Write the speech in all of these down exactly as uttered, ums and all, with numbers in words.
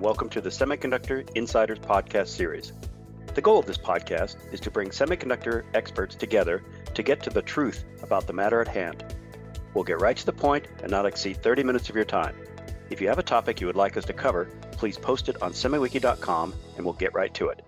welcome to the Semiconductor Insiders podcast series. The goal of this podcast is to bring semiconductor experts together to get to the truth about the matter at hand. We'll get right to the point and not exceed thirty minutes of your time. If you have a topic you would like us to cover, please post it on semiwiki dot com and we'll get right to it.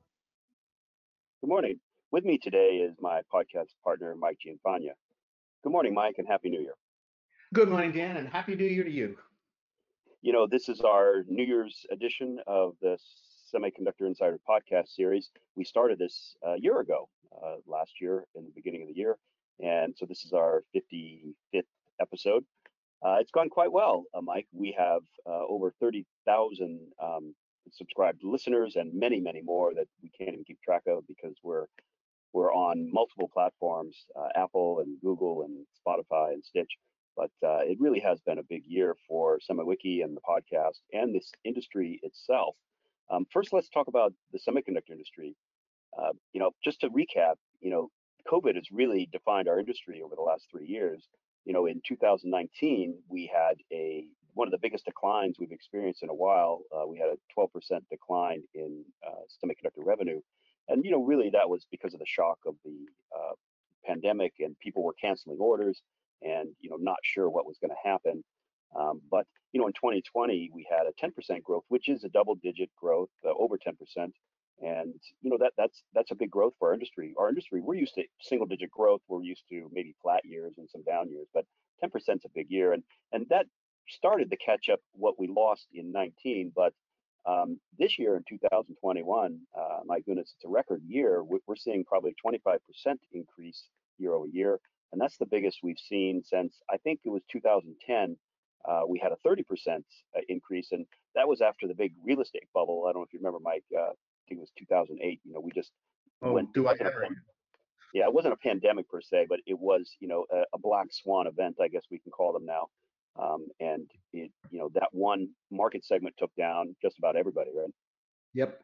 Good morning. With me today is my podcast partner, Mike Gianfagna. Good morning, Mike, and Happy New Year. Good morning, Dan, and Happy New Year to you. You know, this is our New Year's edition of the Semiconductor Insider podcast series. We started this a year ago, uh, last year in the beginning of the year. And so this is our fifty-fifth episode. Uh, it's gone quite well, uh, Mike. We have uh, over thirty thousand um, subscribed listeners and many, many more that we can't even keep track of because we're we're on multiple platforms, uh, Apple and Google and Spotify and Stitch. But uh, it really has been a big year for SemiWiki and the podcast and this industry itself. Um, first, let's talk about the semiconductor industry. Uh, you know, just to recap, you know, COVID has really defined our industry over the last three years. You know, in two thousand nineteen, we had a one of the biggest declines we've experienced in a while. Uh, we had a twelve percent decline in uh, semiconductor revenue. And, you know, really that was because of the shock of the uh, pandemic and people were canceling orders and, you know, not sure what was going to happen. Um, but, you know, in twenty twenty, we had a ten percent growth, which is a double digit growth, uh, over ten percent. And, you know, that that's that's a big growth for our industry. Our industry, we're used to single digit growth. We're used to maybe flat years and some down years, but ten percent is a big year. And, and that started to catch up what we lost in nineteen. But um, this year in two thousand twenty-one, uh, my goodness, it's a record year. We're we're seeing probably twenty-five percent increase year over year. And that's the biggest we've seen since, I think it was two thousand ten. Uh, we had a thirty percent increase, and that was after the big real estate bubble. I don't know if you remember, Mike. Uh, I think it was two thousand eight. You know, we just Oh, went. do I wasn't a ever? pan- yeah, it wasn't a pandemic per se, but it was, you know, a, a black swan event, I guess we can call them now. Um, and it, you know, that one market segment took down just about everybody, right? Yep,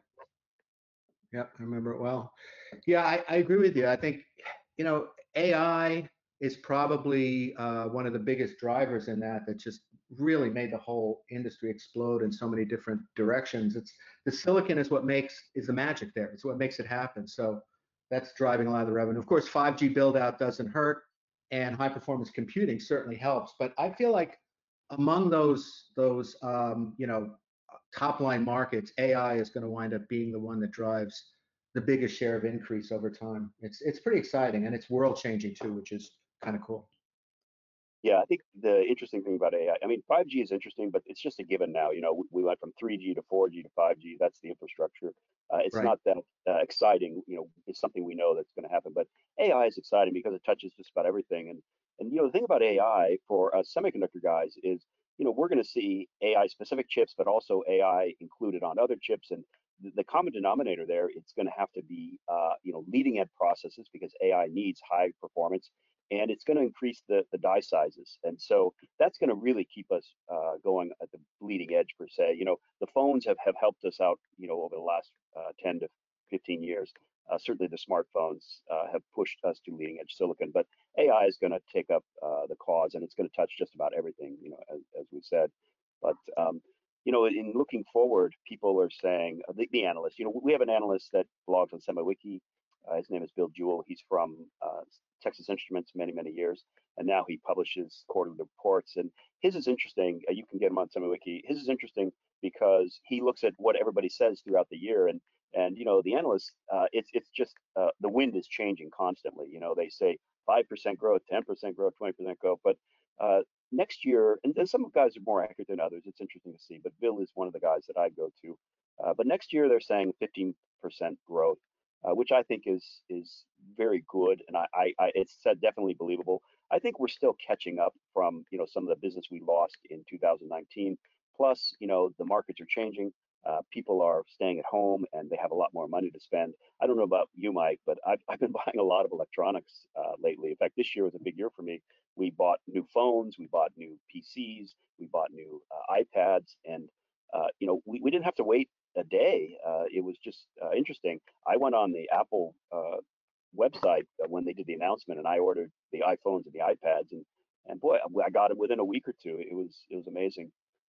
yep, I remember it well. Yeah, I, I agree with you. I think, you know, A I is probably uh, one of the biggest drivers in that that just really made the whole industry explode in so many different directions. It's the silicon is what makes is the magic there. It's what makes it happen. So that's driving a lot of the revenue. Of course, five G build out doesn't hurt, and high performance computing certainly helps. But I feel like among those those um, you know top line markets, A I is going to wind up being the one that drives the biggest share of increase over time. It's it's pretty exciting and it's world changing too, which is kind of cool. Yeah, I think the interesting thing about A I, I I mean, five G is interesting, but it's just a given now. You know, we, we went from three G to four G to five G. That's the infrastructure. Uh, it's Right. not that uh, exciting. You know, it's something we know that's going to happen. But A I is exciting because it touches just about everything. And and you know, the thing about A I for us semiconductor guys is, you know, we're going to see A I specific chips, but also A I included on other chips. And the, the common denominator there, it's going to have to be, uh, you know, leading edge processes because A I needs high performance and it's going to increase the, the die sizes. And so that's going to really keep us uh, going at the bleeding edge per se. You know, the phones have, have helped us out, you know, over the last uh, ten to fifteen years. Uh, certainly the smartphones uh, have pushed us to leading edge silicon, but A I is going to take up uh, the cause and it's going to touch just about everything, you know, as, as we said. But, um, you know, in looking forward, people are saying, uh, the, the analysts, you know, we have an analyst that blogs on SemiWiki. Uh, his name is Bill Jewell. He's from uh, Texas Instruments many, many years, and now he publishes quarterly reports. And his is interesting. Uh, you can get him on SemiWiki. His is interesting because he looks at what everybody says throughout the year, and and you know the analysts, uh, it's it's just uh, the wind is changing constantly. You know they say five percent growth, ten percent growth, twenty percent growth, but uh, next year, and, and some guys are more accurate than others. It's interesting to see, but Bill is one of the guys that I go to. Uh, but next year they're saying fifteen percent growth, uh, which I think is is very good, and I, I, I it's said definitely believable. I think we're still catching up from you know some of the business we lost in two thousand nineteen. Plus, you know the markets are changing. Uh, people are staying at home and they have a lot more money to spend. I don't know about you, Mike, but I've I've been buying a lot of electronics uh, lately. In fact, this year was a big year for me. We bought new phones, we bought new P Cs, we bought new uh, iPads, and uh, you know we, we didn't have to wait a day. Uh, it was just uh, interesting. I went on the Apple uh, website uh, when they did the announcement, and I ordered the iPhones and the iPads, and and boy, I got it within a week or two. It was it was amazing.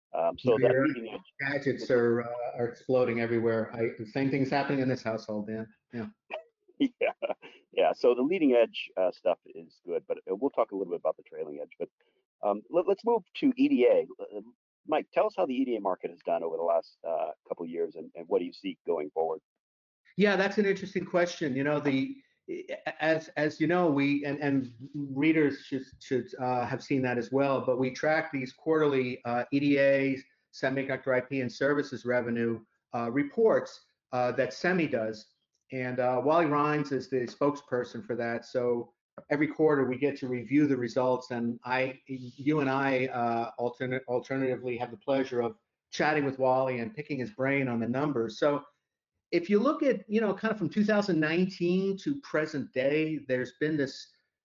Um, No, so that you're right. leading edge, Gadgets this is, are uh, are exploding everywhere. I, the same thing's happening in this household, Dan. Yeah. yeah, yeah. So the leading edge uh, stuff is good, but uh, we'll talk a little bit about the trailing edge. But um, let, us move to E D A. Uh, Mike, tell us how the E D A market has done over the last uh, couple of years, and, and what do you see going forward? Yeah, that's an interesting question. You know, the as as you know, we and and readers should should uh, have seen that as well. But we track these quarterly uh, E D A, semiconductor I P, and services revenue uh, reports uh, that SEMI does, and uh, Wally Rines is the spokesperson for that. So every quarter we get to review the results, and I, you and I, uh, alternate alternatively have the pleasure of chatting with Wally and picking his brain on the numbers. So if you look at, you know, kind of from two thousand nineteen to present day, there's been this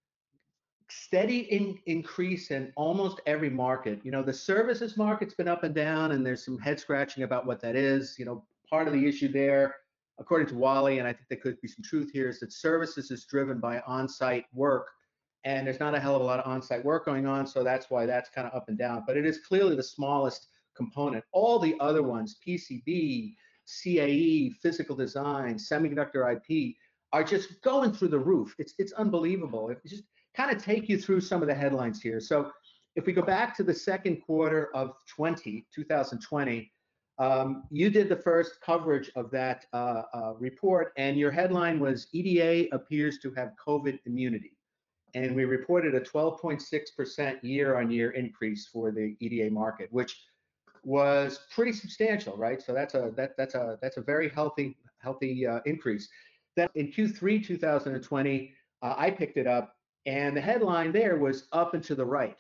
steady in, increase in almost every market. You know, the services market's been up and down, and there's some head scratching about what that is. You know, part of the issue there, according to Wally, and I think there could be some truth here, is that services is driven by on-site work, and there's not a hell of a lot of on-site work going on, so that's why that's kind of up and down. But it is clearly the smallest component. All the other ones, P C B, C A E, physical design, semiconductor I P, are just going through the roof. It's it's unbelievable. It's just kind of take you through some of the headlines here. So if we go back to the second quarter of twenty, twenty twenty, um, you did the first coverage of that uh, uh, report, and your headline was E D A appears to have COVID immunity. And we reported a twelve point six percent year-on-year increase for the E D A market, which was pretty substantial, right? So that's a that that's a that's a very healthy healthy uh, increase. Then in Q three two thousand twenty, uh, I picked it up, and the headline there was up and to the right.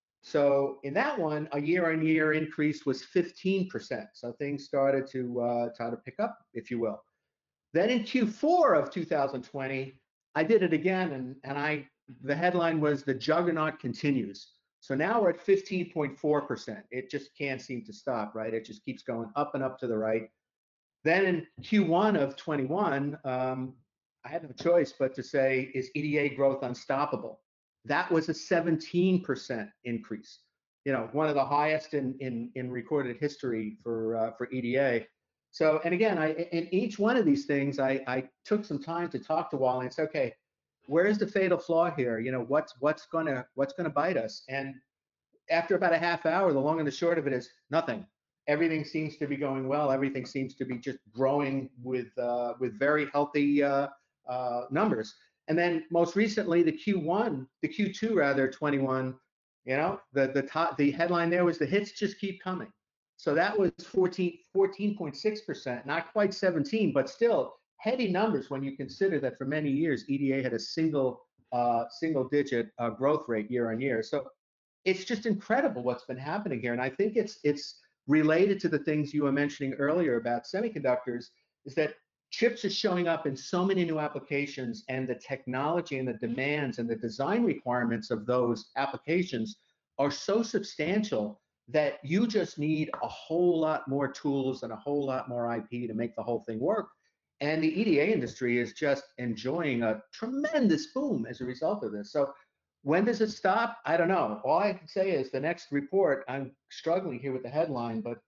So in that one, a year-on-year increase was fifteen percent. So things started to uh, try to pick up, if you will. Then in Q four of two thousand twenty, I did it again, and and I the headline was the juggernaut continues. So now we're at fifteen point four percent. It just can't seem to stop, right? It just keeps going up and up to the right. Then in Q one of twenty-one, um, I had no choice but to say, is E D A growth unstoppable? That was a seventeen percent increase. You know, one of the highest in in, in recorded history for uh, for E D A. So, and again, I in each one of these things, I I took some time to talk to Wally and say, okay, where's the fatal flaw here? You know, what's what's gonna what's gonna bite us? And after about a half hour, the long and the short of it is nothing. Everything seems to be going well. Everything seems to be just growing with uh, with very healthy uh, uh, numbers. And then most recently, the Q one, the Q two rather, twenty-one. You know, the the top, the headline there was the hits just keep coming. So that was fourteen, fourteen point six percent, not quite seventeen, but still heady numbers when you consider that for many years E D A had a single uh, single digit uh, growth rate year on year. So it's just incredible what's been happening here. And I think it's it's related to the things you were mentioning earlier about semiconductors, is that chips are showing up in so many new applications, and the technology and the demands and the design requirements of those applications are so substantial that you just need a whole lot more tools and a whole lot more I P to make the whole thing work. And the E D A industry is just enjoying a tremendous boom as a result of this. So when does it stop? I don't know. All I can say is the next report. I'm struggling here with the headline, but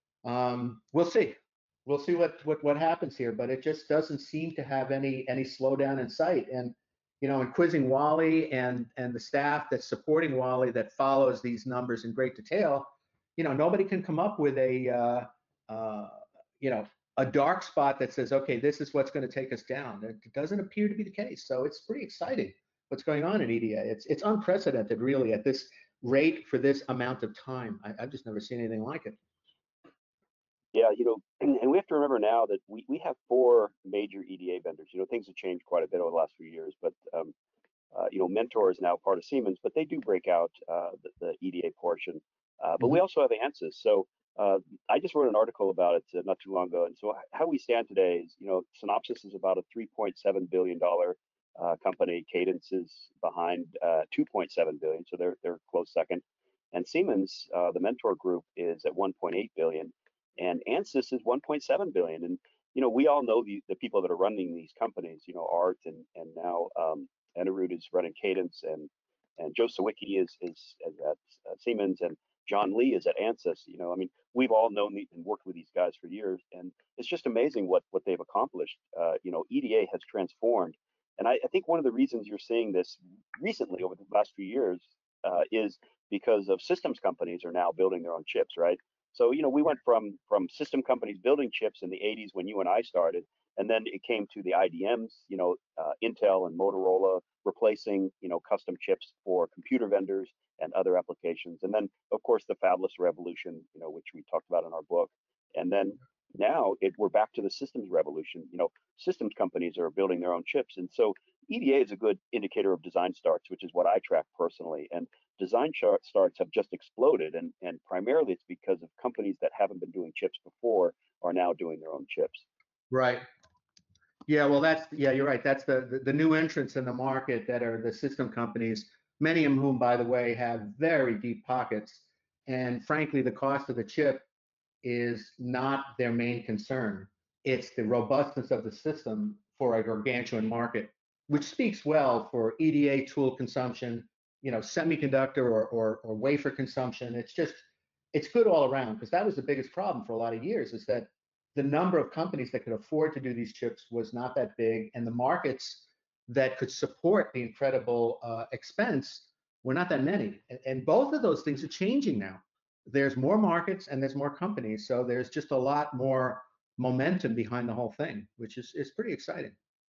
um, we'll see. We'll see what, what what happens here. But it just doesn't seem to have any any slowdown in sight. And you know, in quizzing Wally and and the staff that's supporting Wally that follows these numbers in great detail, you know, nobody can come up with a uh, uh, you know a dark spot that says, okay, this is what's going to take us down. It doesn't appear to be the case. So it's pretty exciting what's going on in E D A. It's it's unprecedented, really, at this rate for this amount of time. I, I've just never seen anything like it. Yeah, you know, and, and we have to remember now that we, we have four major E D A vendors. You know, things have changed quite a bit over the last few years, but um, uh, you know, Mentor is now part of Siemens, but they do break out uh, the, the E D A portion. Uh, but we Mhm. also have Ansys. So uh, I just wrote an article about it uh, not too long ago. And so how we stand today is, you know, Synopsys is about a three point seven billion dollar uh, company. Cadence is behind uh, two point seven billion, so they're they're close second. And Siemens, uh, the Mentor group, is at one point eight billion, and Ansys is one point seven billion. And you know, we all know the the people that are running these companies. You know, Art and and now um, Anirudh is running Cadence, and and Joe Sawicki is is at uh, Siemens, and John Lee is at Ansys. You know, I mean, we've all known the, and worked with these guys for years, and it's just amazing what what they've accomplished. Uh, you know, E D A has transformed, and I, I think one of the reasons you're seeing this recently over the last few years uh, is because of systems companies are now building their own chips, right? So, you know, we went from from system companies building chips in the eighties when you and I started, and then it came to the I D Ms, you know, uh, Intel and Motorola replacing, you know, custom chips for computer vendors and other applications. And then, of course, the fabless revolution, you know, which we talked about in our book. And then now it, we're back to the systems revolution. You know, systems companies are building their own chips. And so E D A is a good indicator of design starts, which is what I track personally. And design chart starts have just exploded. And, and primarily it's because of companies that haven't been doing chips before are now doing their own chips. Right. Yeah, well, that's, yeah, you're right. That's the, the, the new entrants in the market that are the system companies, many of whom, by the way, have very deep pockets. And frankly, the cost of the chip is not their main concern. It's the robustness of the system for a gargantuan market, which speaks well for E D A tool consumption, you know, semiconductor or, or, or wafer consumption. It's just, it's good all around, because that was the biggest problem for a lot of years, is that the number of companies that could afford to do these chips was not that big, and the markets that could support the incredible uh, expense were not that many. And, and both of those things are changing now. There's more markets and there's more companies, so there's just a lot more momentum behind the whole thing, which is is pretty exciting.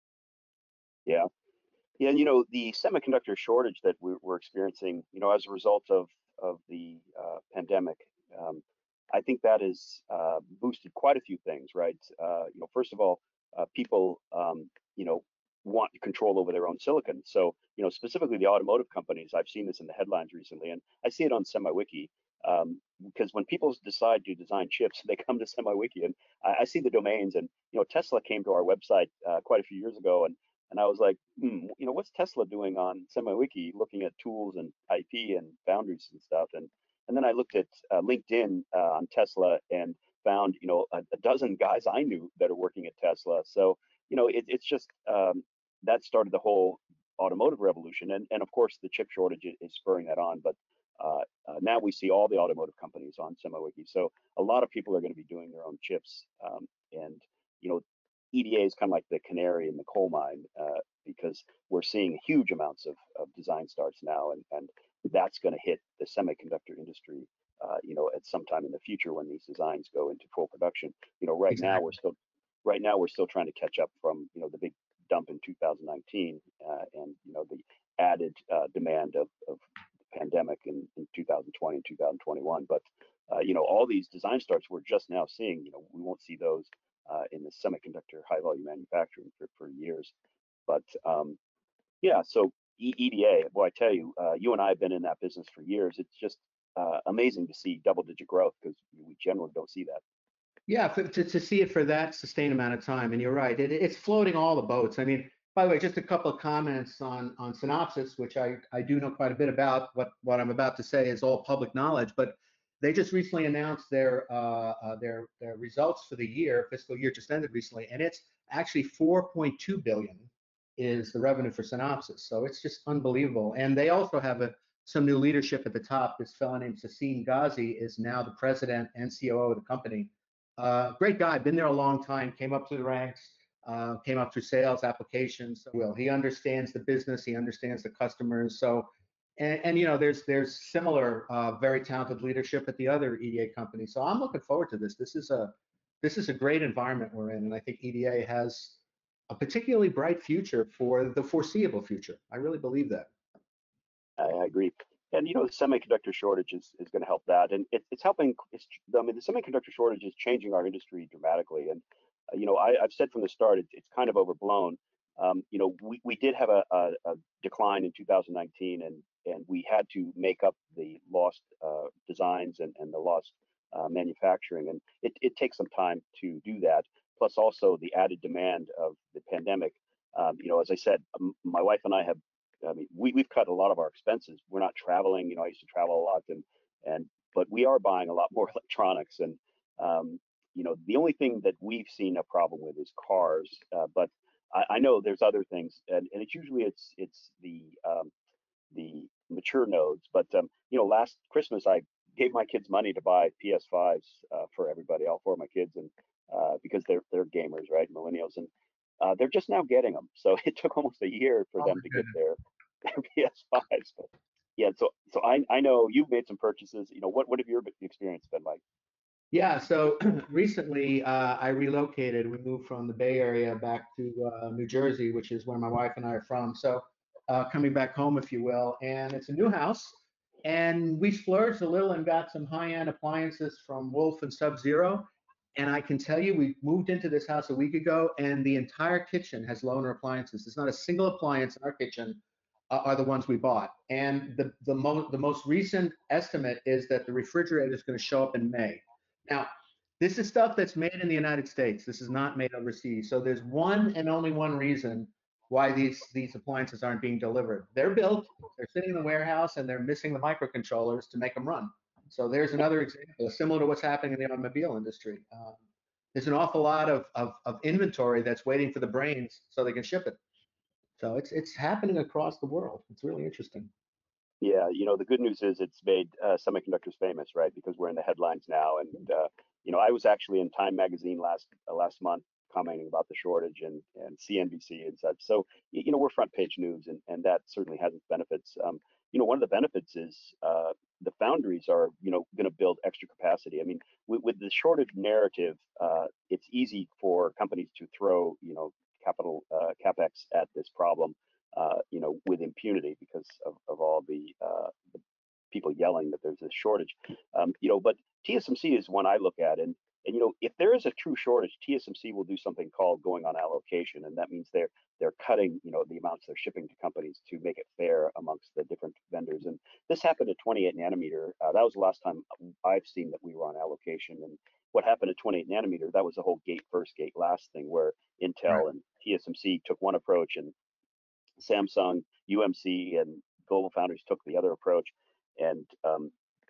Yeah. Yeah, and you know, the semiconductor shortage that we're, we're experiencing, you know, as a result of of the uh, pandemic, um, I think that has uh, boosted quite a few things, right? Uh, you know, first of all, uh, people, um, you know, want control over their own silicon. So, you know, specifically the automotive companies, I've seen this in the headlines recently, and I see it on SemiWiki. Um, because when people decide to design chips, they come to SemiWiki, and I, I see the domains. And you know, Tesla came to our website uh, quite a few years ago, and and I was like, hmm, you know, what's Tesla doing on SemiWiki, looking at tools and I P and boundaries and stuff. And and then I looked at uh, LinkedIn uh, on Tesla and found, you know, a, a dozen guys I knew that are working at Tesla. So, you know, it, it's just um, that started the whole automotive revolution. And and of course, the chip shortage is spurring that on. But uh, uh, now we see all the automotive companies on SemiWiki. So a lot of people are going to be doing their own chips. Um, and you know, E D A is kind of like the canary in the coal mine uh, because we're seeing huge amounts of, of design starts now, and, and that's going to hit the semiconductor industry, uh, you know, at some time in the future when these designs go into full production. You know, right now we're Exactly. still, right now we're still trying to catch up from, you know, the big dump in two thousand nineteen uh, and you know the added uh, demand of, of the pandemic in, in two thousand twenty and two thousand twenty-one. But uh, you know, all these design starts we're just now seeing. You know, we won't see those uh, in the semiconductor high volume manufacturing for, for years. But um, yeah, so e- EDA, boy, I tell you, uh, you and I have been in that business for years. It's just uh, amazing to see double digit growth because we generally don't see that. Yeah, for, to, to see it for that sustained amount of time, and you're right, it, it's floating all the boats. I mean, by the way, just a couple of comments on on Synopsys, which I I do know quite a bit about. What what I'm about to say is all public knowledge, but they just recently announced their uh, uh, their their results for the year, fiscal year just ended recently, and it's actually four point two billion is the revenue for Synopsys. So it's just unbelievable. And they also have a some new leadership at the top. This fellow named Sassine Ghazi is now the president and C O O of the company. Uh, great guy, been there a long time, came up through the ranks, uh, came up through sales applications. So, well, he understands the business, he understands the customers. So, and, and you know, there's there's similar uh, very talented leadership at the other E D A companies. So I'm looking forward to this. This is a this is a great environment we're in, and I think E D A has a particularly bright future for the foreseeable future. I really believe that. I, I agree. And you know, the semiconductor shortage is, is going to help that, and it, it's helping. It's, I mean, the semiconductor shortage is changing our industry dramatically. And uh, you know, I, I've said from the start, it, it's kind of overblown. Um, you know, we, we did have a, a, a decline in two thousand nineteen, and and we had to make up the lost uh, designs and, and the lost uh, manufacturing, and it, it takes some time to do that. Plus, also the added demand of the pandemic. Um, you know, as I said, um, my wife and I have I mean, we, we've cut a lot of our expenses. We're not traveling. You know, I used to travel a lot, and and but we are buying a lot more electronics. And um, you know, the only thing that we've seen a problem with is cars. Uh, but I, I know there's other things, and, and it's usually it's it's the um, the mature nodes. But um, you know, last Christmas I gave my kids money to buy P S fives uh, for everybody, all four of my kids, and uh, because they're they're gamers, right, millennials, and uh, they're just now getting them. So it took almost a year for Oh them my to get goodness. their their P S fives. But yeah, so so I I know you've made some purchases. You know, what what have your experience been like? Yeah, so recently uh, I relocated. We moved from the Bay Area back to uh, New Jersey, which is where my wife and I are from. So uh, coming back home, if you will, and it's a new house. And we splurged a little and got some high-end appliances from Wolf and Sub-Zero. And I can tell you, we moved into this house a week ago, and the entire kitchen has loaner appliances. There's not a single appliance in our kitchen uh, are the ones we bought. And the the, mo the most recent estimate is that the refrigerator is going to show up in May. Now, this is stuff that's made in the United States. This is not made overseas. So there's one and only one reason why these these appliances aren't being delivered. They're built, they're sitting in the warehouse, and they're missing the microcontrollers to make them run. So there's another example, similar to what's happening in the automobile industry. Um, there's an awful lot of, of, of inventory that's waiting for the brains so they can ship it. So it's it's happening across the world. It's really interesting. Yeah, you know, the good news is it's made uh, semiconductors famous, right? Because we're in the headlines now, and uh, you know, I was actually in Time magazine last uh, last month commenting about the shortage and and C N B C and such. So y- you know, we're front page news, and and that certainly has its benefits. Um, you know, one of the benefits is uh, the foundries are you know going to build extra capacity. I mean, with, with the shortage narrative, uh, it's easy for companies to throw you know capital uh, capex at this problem uh, you know, with impunity because of, of all the, uh, the people yelling that there's a shortage. Um, you know, but T S M C is one I look at, and and you know, if there is a true shortage, T S M C will do something called going on allocation, and that means they're they're cutting, you know, the amounts they're shipping to companies to make it fair amongst the different vendors. And this happened at twenty-eight nanometer. Uh, that was the last time I've seen that we were on allocation. And what happened at twenty-eight nanometer? That was the whole gate first, gate last thing, where Right. Intel and T S M C took one approach and Samsung, U M C, and Global Foundries took the other approach, and um,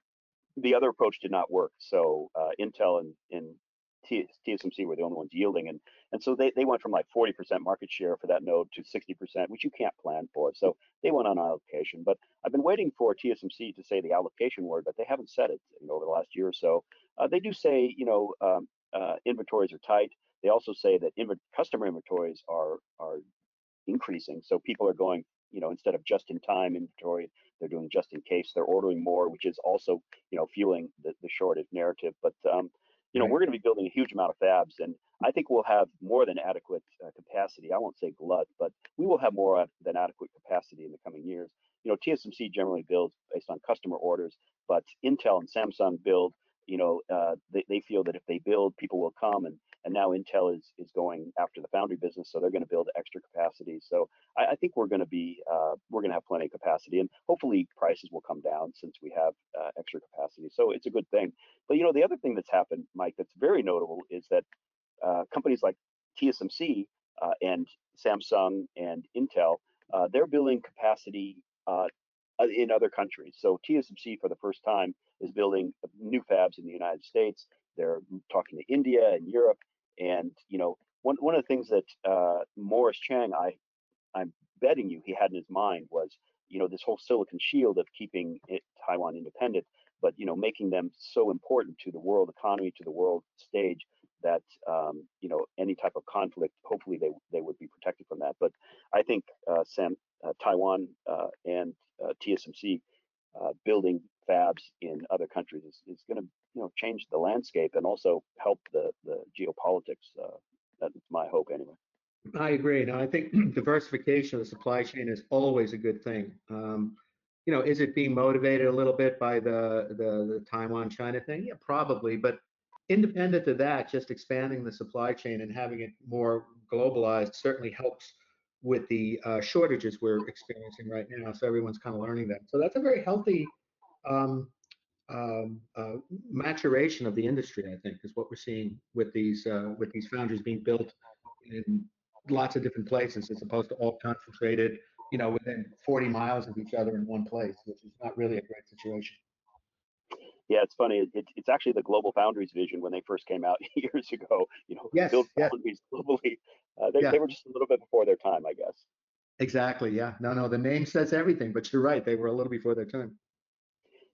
the other approach did not work. So uh, Intel and, and T- TSMC were the only ones yielding, and and so they, they went from like forty percent market share for that node to sixty percent, which you can't plan for. So they went on allocation. But I've been waiting for T S M C to say the allocation word, but they haven't said it you know, over the last year or so. Uh, they do say you know um, uh, inventories are tight. They also say that inv- customer inventories are are increasing. So people are going, you know, instead of just in time inventory, they're doing just in case. They're ordering more, which is also, you know, fueling the, the shortage narrative. But, um, you know, Right. we're going to be building a huge amount of fabs, and I think we'll have more than adequate uh, capacity. I won't say glut, but we will have more than adequate capacity in the coming years. You know, T S M C generally builds based on customer orders, but Intel and Samsung build. You know, uh, they, they feel that if they build, people will come, and and now Intel is is going after the foundry business, so they're going to build extra capacity. So I, I think we're going to be uh, we're going to have plenty of capacity, and hopefully prices will come down since we have uh, extra capacity. So it's a good thing. But you know, the other thing that's happened, Mike, that's very notable is that uh, companies like T S M C uh, and Samsung and Intel, uh, they're building capacity uh, uh, in other countries. So T S M C, for the first time, is building new fabs in the United States. They're talking to India and Europe, and you know, one one of the things that uh, Morris Chang, I I'm betting you he had in his mind was, you know, this whole silicon shield of keeping it, Taiwan independent, but you know, making them so important to the world economy, to the world stage that um, you know, any type of conflict, hopefully they they would be protected from that. But I think uh, Sam, uh, Taiwan uh, and uh, T S M C uh, building fabs in other countries is, is going to you know change the landscape and also help the the geopolitics. Uh, that's my hope anyway. I agree. Now, I think diversification of the supply chain is always a good thing. Um, you know, is it being motivated a little bit by the the, the Taiwan China thing? Yeah, probably. But independent of that, just expanding the supply chain and having it more globalized certainly helps with the uh, shortages we're experiencing right now. So everyone's kind of learning that. So that's a very healthy um, um, uh, maturation of the industry, I think, is what we're seeing with these uh, with these foundries being built in lots of different places as opposed to all concentrated, you know, within forty miles of each other in one place, which is not really a great situation. Yeah, it's funny. It, it, it's actually the Global Foundries vision when they first came out years ago. You know, Yes, build yes, foundries globally. Uh, they yeah, they were just a little bit before their time, I guess. exactly. Yeah, no, no, the name says everything, but you're right. They were a little before their time.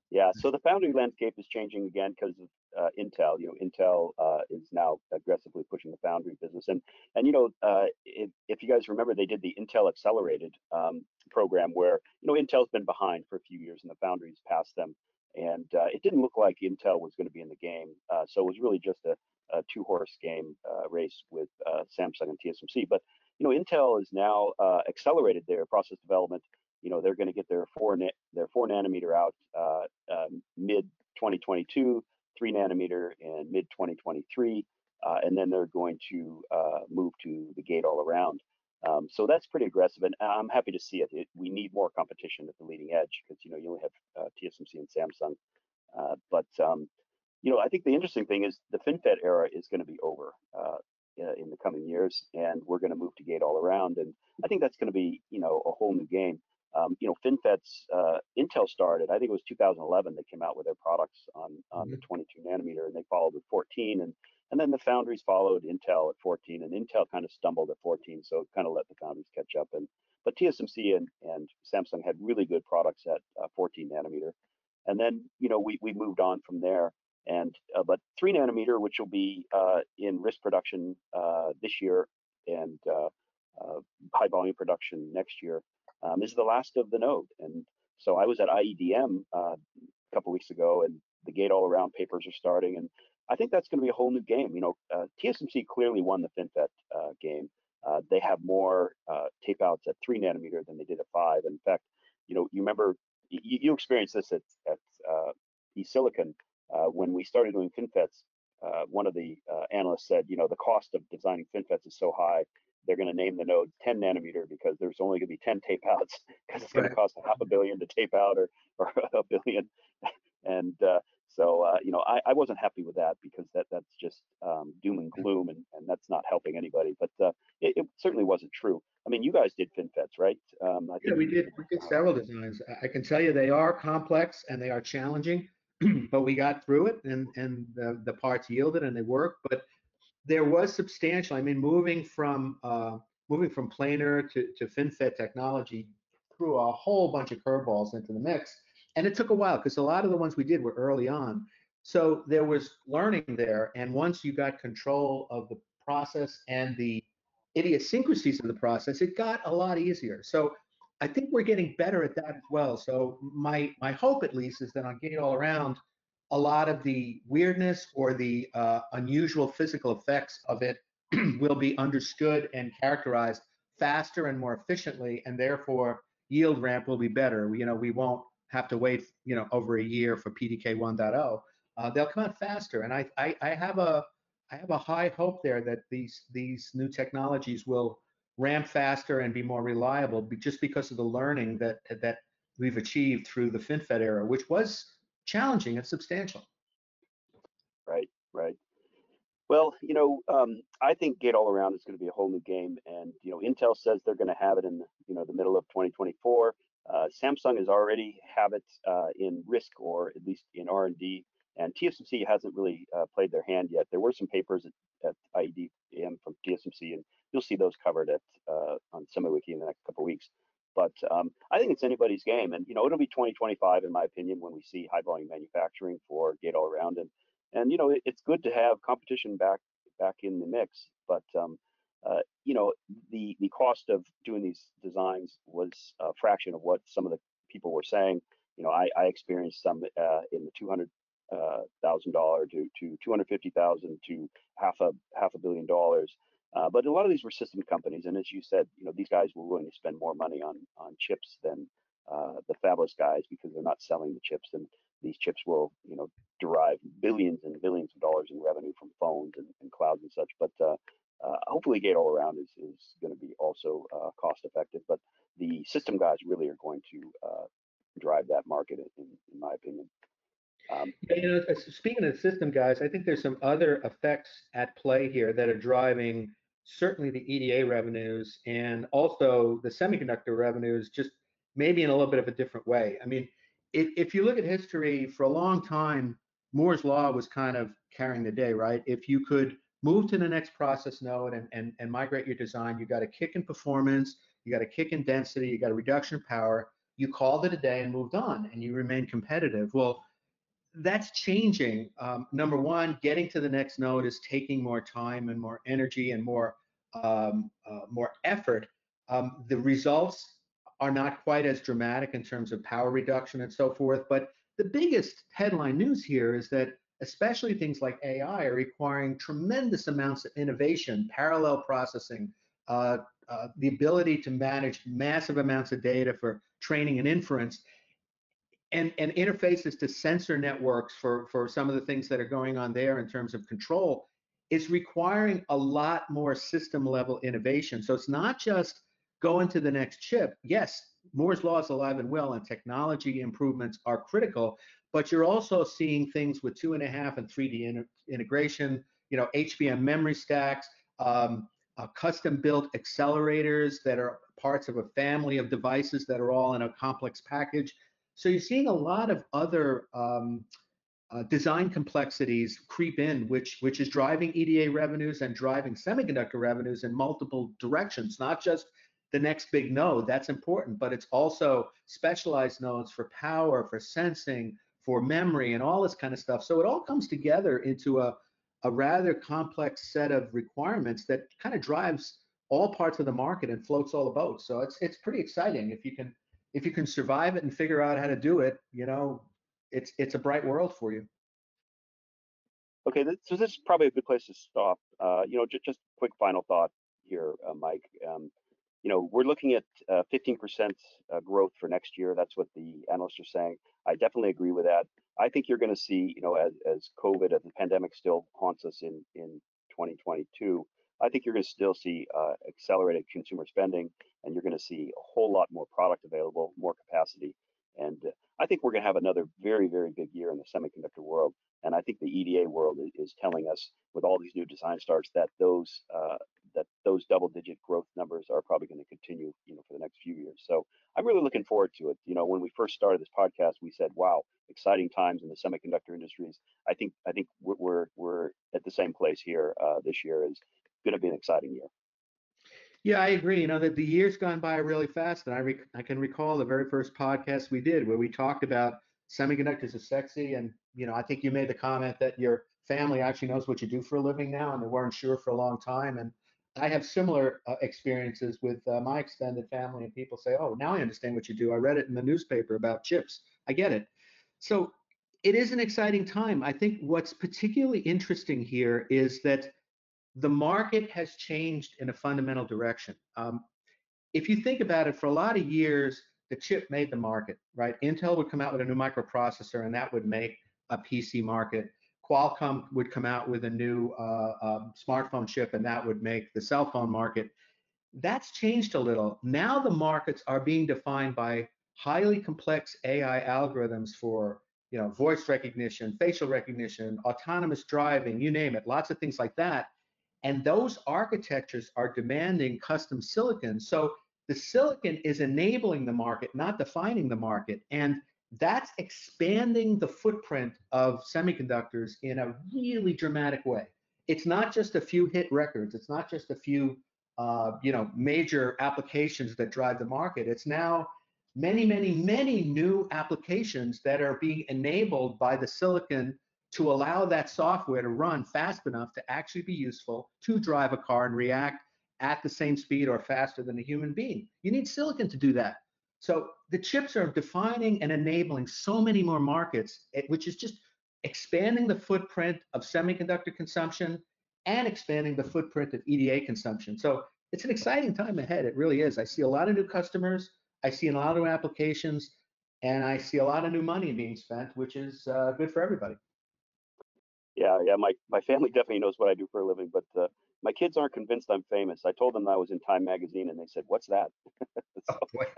Yeah, so the foundry landscape is changing again because of uh, Intel. You know, Intel uh, is now aggressively pushing the foundry business, and and you know, uh, if if you guys remember, they did the Intel Accelerated um, program where you know Intel's been behind for a few years, and the foundries passed them, and uh, it didn't look like Intel was going to be in the game. Uh, so it was really just a, a two-horse game uh, race with uh, Samsung and T S M C. But you know, Intel is now uh, accelerated their process development. You know, they're going to get their four na- their four nanometer out uh, uh, mid twenty twenty-two, three nanometer in mid twenty twenty-three, uh, and then they're going to uh, move to the gate all around. Um, so that's pretty aggressive, and I'm happy to see it. it we need more competition at the leading edge because you know you only have uh, T S M C and Samsung. Uh, but um, you know, I think the interesting thing is the FinFET era is going to be over uh, in the coming years, and we're going to move to gate all around, and I think that's going to be you know a whole new game. Um, you know, FinFET's uh, Intel started. I think it was two thousand eleven they came out with their products on on the Mhm. twenty-two nanometer, and they followed with fourteen, and and then the foundries followed Intel at fourteen, and Intel kind of stumbled at fourteen, so it kind of let the foundries catch up. And but T S M C and and Samsung had really good products at uh, fourteen nanometer, and then you know we we moved on from there. And uh, but three nanometer, which will be uh, in risk production uh, this year and uh, uh, high volume production next year, um, is the last of the node. And so I was at I E D M uh, a couple weeks ago, and the gate all around papers are starting, and I think that's going to be a whole new game. You know, uh, T S M C clearly won the FinFET uh, game. Uh, they have more uh, tape outs at three nanometer than they did at five. In fact, you know, you remember you, you experienced this at at uh, eSilicon uh, when we started doing FinFETs. Uh, one of the uh, analysts said, you know, the cost of designing FinFETs is so high, they're going to name the node ten nanometer because there's only going to be ten tape outs because it's going to Right. cost a half a billion to tape out or, or a billion. And uh, so, uh, you know, I, I wasn't happy with that because that that's just um, doom and gloom, and, and that's not helping anybody. But uh, it, it certainly wasn't true. I mean, you guys did FinFETs, right? Um, I Yeah, think we you did. did. We did Um, several designs. I I can tell you they are complex and they are challenging, but we got through it, and and the, the parts yielded and they work. But there was substantial. I mean, moving from uh, moving from planar to to FinFET technology threw a whole bunch of curveballs into the mix, and it took a while because a lot of the ones we did were early on. So there was learning there, and once you got control of the process and the idiosyncrasies of the process, it got a lot easier. So I think we're getting better at that as well. So my my hope, at least, is that on Gate All Around, a lot of the weirdness or the uh, unusual physical effects of it will be understood and characterized faster and more efficiently, and therefore yield ramp will be better. We, you know, we won't have to wait, you know, over a year for P D K 1.0. Uh, they'll come out faster, and I, I, I have a, I have a high hope there that these these new technologies will ramp faster and be more reliable, just because of the learning that that we've achieved through the FinFET era, which was challenging and substantial. right, right. Well, you know, um, I think Gate All Around is going to be a whole new game, and you know, Intel says they're going to have it in you know the middle of twenty twenty-four. Uh, Samsung is already have it uh, in risk or at least in R and D, and T S M C hasn't really uh, played their hand yet. There were some papers at, at I E D M from T S M C, and you'll see those covered at uh, on SemiWiki in the next couple of weeks. But um, I think it's anybody's game, and you know, it'll be twenty twenty-five in my opinion when we see high volume manufacturing for Gate All Around, and and you know it, it's good to have competition back back in the mix. But um, uh, you know the the cost of doing these designs was a fraction of what some of the people were saying. You know, I, I experienced some uh, in the two hundred uh, thousand dollar to to two hundred fifty thousand to half a half a billion dollars. Uh, but a lot of these were system companies, and as you said, you know these guys were willing to spend more money on on chips than uh, the fabless guys because they're not selling the chips, and these chips will you know derive billions and billions of dollars in revenue from phones and, and clouds and such. But uh, uh, hopefully, Gate All Around is is going to be also uh, cost effective. But the system guys really are going to uh, drive that market, in, in my opinion. Um, Yeah, you know, uh, speaking of system guys, I think there's some other effects at play here that are driving certainly the E D A revenues and also the semiconductor revenues, just maybe in a little bit of a different way. I mean, if, if you look at history, for a long time, Moore's Law was kind of carrying the day, right? If you could move to the next process node and, and, and migrate your design, you got a kick in performance, you got a kick in density, you got a reduction in power. you called it a day and moved on, and you remain competitive. Well, that's changing. Um, number one, getting to the next node is taking more time and more energy and more um, uh, more effort. Um, the results are not quite as dramatic in terms of power reduction and so forth. But the biggest headline news here is that especially things like A I are requiring tremendous amounts of innovation, parallel processing, uh, uh, the ability to manage massive amounts of data for training and inference and, and interfaces to sensor networks for, for some of the things that are going on there in terms of control is requiring a lot more system level innovation. So it's not just going to the next chip. Yes, Moore's law is alive and well, and technology improvements are critical, but you're also seeing things with two and a half and three D in, integration, you know, H B M memory stacks, um, uh, custom built accelerators that are parts of a family of devices that are all in a complex package. So you're seeing a lot of other um, uh, design complexities creep in, which which is driving E D A revenues and driving semiconductor revenues in multiple directions. Not just the next big node, that's important, but it's also specialized nodes for power, for sensing, for memory, and all this kind of stuff. So it all comes together into a a rather complex set of requirements that kind of drives all parts of the market and floats all the boats. So it's it's pretty exciting if you can if you can survive it and figure out how to do it. You know, it's it's a bright world for you. Okay, this, so this is probably a good place to stop. Uh, you know, just just quick final thought here, uh, Mike. Um, you know, we're looking at uh, fifteen percent uh, growth for next year. That's what the analysts are saying. I definitely agree with that. I think you're going to see, you know, as as COVID, as the pandemic still haunts us in in twenty twenty-two, I think you're going to still see uh, accelerated consumer spending, and you're going to see a whole lot more product available, more capacity, and uh, I think we're going to have another very, very big year in the semiconductor world. And I think the E D A world is, is telling us, with all these new design starts, that those uh, that those double-digit growth numbers are probably going to continue, you know, for the next few years. So I'm really looking forward to it. You know, when we first started this podcast, we said, "Wow, exciting times in the semiconductor industries." I think I think we're we're, we're at the same place here. Uh, this year is going to be an exciting year. Yeah, I agree. You know, that the year's gone by really fast, and I rec- I can recall the very first podcast we did where we talked about semiconductors are sexy, and you know, I think you made the comment that your family actually knows what you do for a living now, and they weren't sure for a long time. And I have similar uh, experiences with uh, my extended family, and people say, "Oh, now I understand what you do. I read it in the newspaper about chips. I get it." So it is an exciting time. I think what's particularly interesting here is that the market has changed in a fundamental direction. Um, if you think about it, for a lot of years, the chip made the market, right? Intel would come out with a new microprocessor, and that would make a P C market. Qualcomm would come out with a new uh, um, smartphone chip, and that would make the cell phone market. That's changed a little. Now the markets are being defined by highly complex A I algorithms for, you know, voice recognition, facial recognition, autonomous driving, you name it, lots of things like that. And those architectures are demanding custom silicon. So the silicon is enabling the market, not defining the market. And that's expanding the footprint of semiconductors in a really dramatic way. It's not just a few hit records. It's not just a few, uh, you know, major applications that drive the market. It's now many, many, many new applications that are being enabled by the silicon to allow that software to run fast enough to actually be useful to drive a car and react at the same speed or faster than a human being. You need silicon to do that. So the chips are defining and enabling so many more markets, which is just expanding the footprint of semiconductor consumption and expanding the footprint of E D A consumption. So it's an exciting time ahead. It really is. I see a lot of new customers. I see a lot of new applications, and I see a lot of new money being spent, which is uh, good for everybody. Yeah, yeah. My my family definitely knows what I do for a living, but uh, my kids aren't convinced I'm famous. I told them I was in Time magazine, and they said, "What's that?" Oh, So, boy.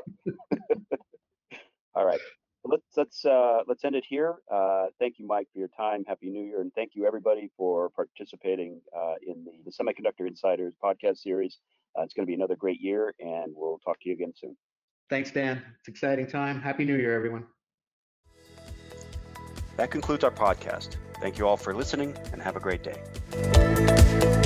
all right, let's let's uh, let's end it here. Uh, thank you, Mike, for your time. Happy New Year, and thank you everybody for participating uh, in the, the Semiconductor Insiders podcast series. Uh, it's going to be another great year, and we'll talk to you again soon. Thanks, Dan. It's an exciting time. Happy New Year, everyone. That concludes our podcast. Thank you all for listening, and have a great day.